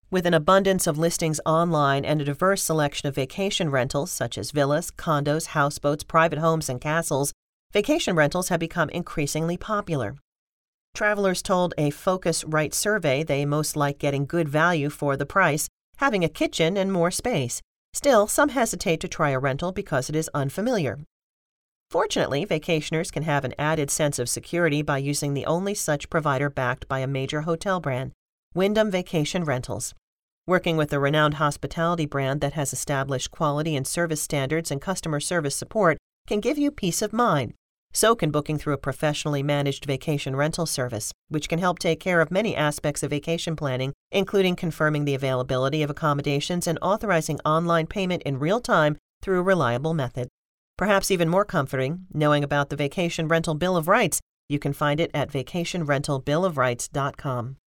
With an abundance of listings online and a diverse selection of vacation rentals such as villas, condos, houseboats, private homes, and castles, vacation rentals have become increasingly popular. Travelers told a Phocuswright survey they most like getting good value for the price, having a kitchen, and more space. Still, some hesitate to try a rental because it is unfamiliar. Fortunately, vacationers can have an added sense of security by using the only such provider backed by a major hotel brand, Wyndham Vacation Rentals. Working with a renowned hospitality brand that has established quality and service standards and customer service support can give you peace of mind. So can booking through a professionally managed vacation rental service, which can help take care of many aspects of vacation planning, including confirming the availability of accommodations and authorizing online payment in real time through a reliable method. Perhaps even more comforting, knowing about the Vacation Rental Bill of Rights. You can find it at vacationrentalbillofrights.com.